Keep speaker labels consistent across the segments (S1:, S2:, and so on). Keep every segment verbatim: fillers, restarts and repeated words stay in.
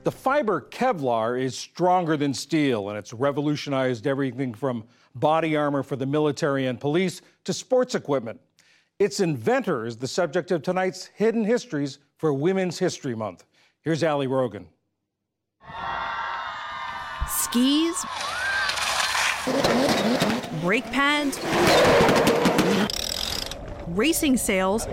S1: The fiber Kevlar is stronger than steel, and it's revolutionized everything from body armor for the military and police to sports equipment. Its inventor is the subject of tonight's Hidden Histories for Women's History Month. Here's Ali Rogan.
S2: Skis, brake pads, racing sails,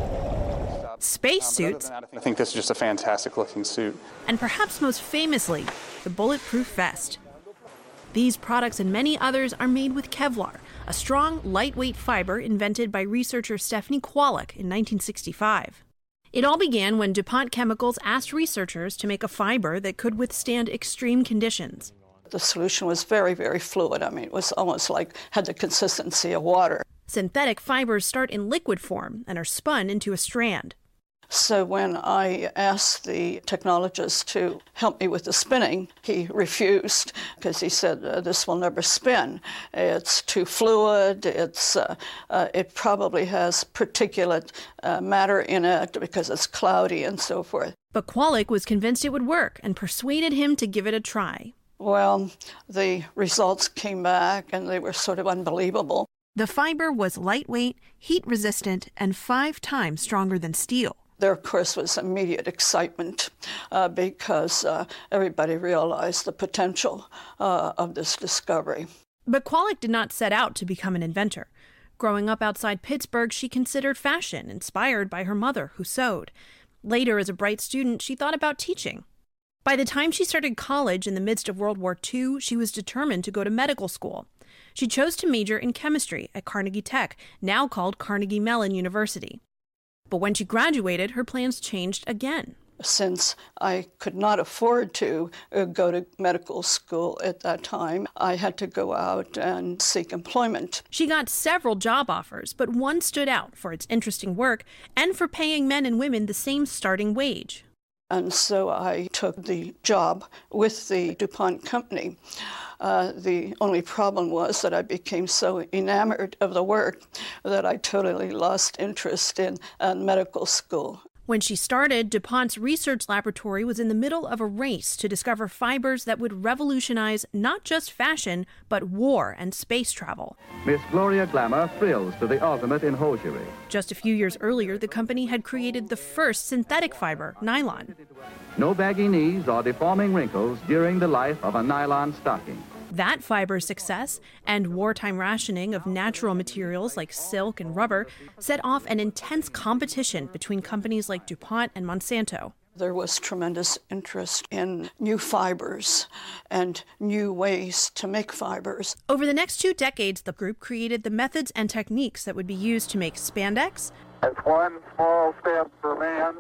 S2: space suits,
S3: I think this is just a fantastic looking suit.
S2: And perhaps most famously, the bulletproof vest. These products and many others are made with Kevlar, a strong, lightweight fiber invented by researcher Stephanie Kwolek in nineteen sixty-five. It all began when DuPont Chemicals asked researchers to make a fiber that could withstand extreme conditions.
S4: The solution was very, very fluid. I mean, it was almost like had the consistency of water.
S2: Synthetic fibers start in liquid form and are spun into a strand.
S4: So when I asked the technologist to help me with the spinning, he refused because he said, uh, this will never spin. It's too fluid. It's uh, uh, it probably has particulate uh, matter in it because it's cloudy and so forth.
S2: But Kwolek was convinced it would work and persuaded him to give it a try.
S4: Well, the results came back and they were sort of unbelievable.
S2: The fiber was lightweight, heat-resistant, and five times stronger than steel.
S4: There, of course, was immediate excitement uh, because uh, everybody realized the potential uh, of this discovery.
S2: But Kwolek did not set out to become an inventor. Growing up outside Pittsburgh, she considered fashion, inspired by her mother, who sewed. Later, as a bright student, she thought about teaching. By the time she started college in the midst of World War Two, she was determined to go to medical school. She chose to major in chemistry at Carnegie Tech, now called Carnegie Mellon University. But when she graduated, her plans changed again.
S4: Since I could not afford to uh, go to medical school at that time, I had to go out and seek employment.
S2: She got several job offers, but one stood out for its interesting work and for paying men and women the same starting wage.
S4: And so I took the job with the DuPont company. Uh, the only problem was that I became so enamored of the work that I totally lost interest in uh, medical school.
S2: When she started, DuPont's research laboratory was in the middle of a race to discover fibers that would revolutionize not just fashion, but war and space travel.
S5: Miss Gloria Glamour thrills to the ultimate in hosiery.
S2: Just a few years earlier, the company had created the first synthetic fiber, nylon.
S5: No baggy knees or deforming wrinkles during the life of a nylon stocking.
S2: That fiber's success and wartime rationing of natural materials like silk and rubber set off an intense competition between companies like DuPont and Monsanto.
S4: There was tremendous interest in new fibers and new ways to make fibers.
S2: Over the next two decades, the group created the methods and techniques that would be used to make spandex,
S6: That's one small step for man,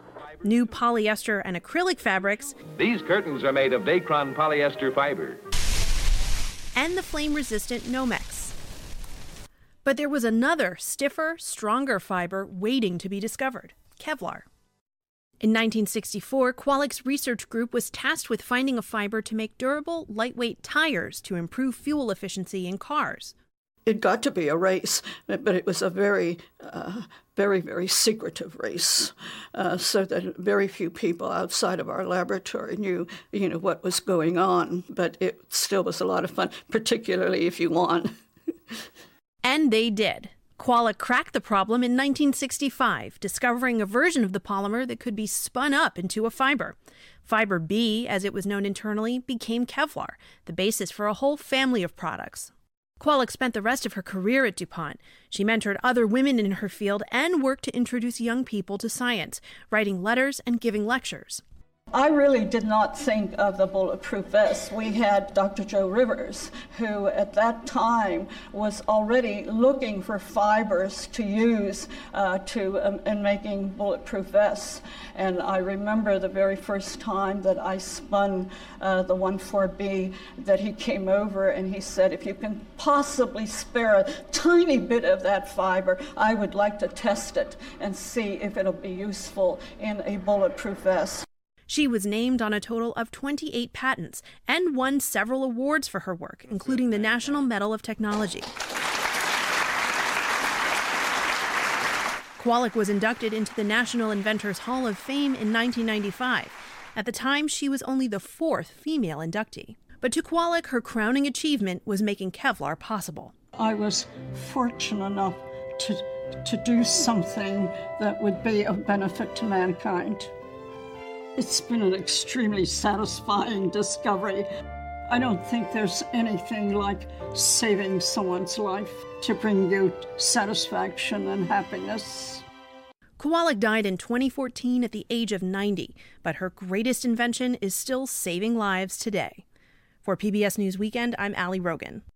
S2: new polyester and acrylic fabrics.
S7: These curtains are made of Dacron polyester fiber.
S2: And the flame-resistant Nomex. But there was another, stiffer, stronger fiber waiting to be discovered, Kevlar. In nineteen sixty-four, Kwolek's research group was tasked with finding a fiber to make durable, lightweight tires to improve fuel efficiency in cars.
S4: It got to be a race, but it was a very, uh, very, very secretive race, uh, so that very few people outside of our laboratory knew, you know, what was going on. But it still was a lot of fun, particularly if you won.
S2: And they did. Kwolek cracked the problem in nineteen sixty-five, discovering a version of the polymer that could be spun up into a fiber. Fiber B, as it was known internally, became Kevlar, the basis for a whole family of products. Kwolek spent the rest of her career at DuPont. She mentored other women in her field and worked to introduce young people to science, writing letters and giving lectures.
S4: I really did not think of the bulletproof vest. We had Doctor Joe Rivers, who at that time was already looking for fibers to use uh, to um, in making bulletproof vests. And I remember the very first time that I spun uh, the one four B that he came over and he said, if you can possibly spare a tiny bit of that fiber, I would like to test it and see if it'll be useful in a bulletproof vest.
S2: She was named on a total of twenty-eight patents and won several awards for her work, including the National Medal of Technology. Kwolek was inducted into the National Inventors Hall of Fame in nineteen ninety-five. At the time, she was only the fourth female inductee. But to Kwolek, her crowning achievement was making Kevlar possible.
S4: I was fortunate enough to, to do something that would be of benefit to mankind. It's been an extremely satisfying discovery. I don't think there's anything like saving someone's life to bring you satisfaction and happiness.
S2: Kwolek died in twenty fourteen at the age of ninety, but her greatest invention is still saving lives today. For P B S News Weekend, I'm Allie Rogan.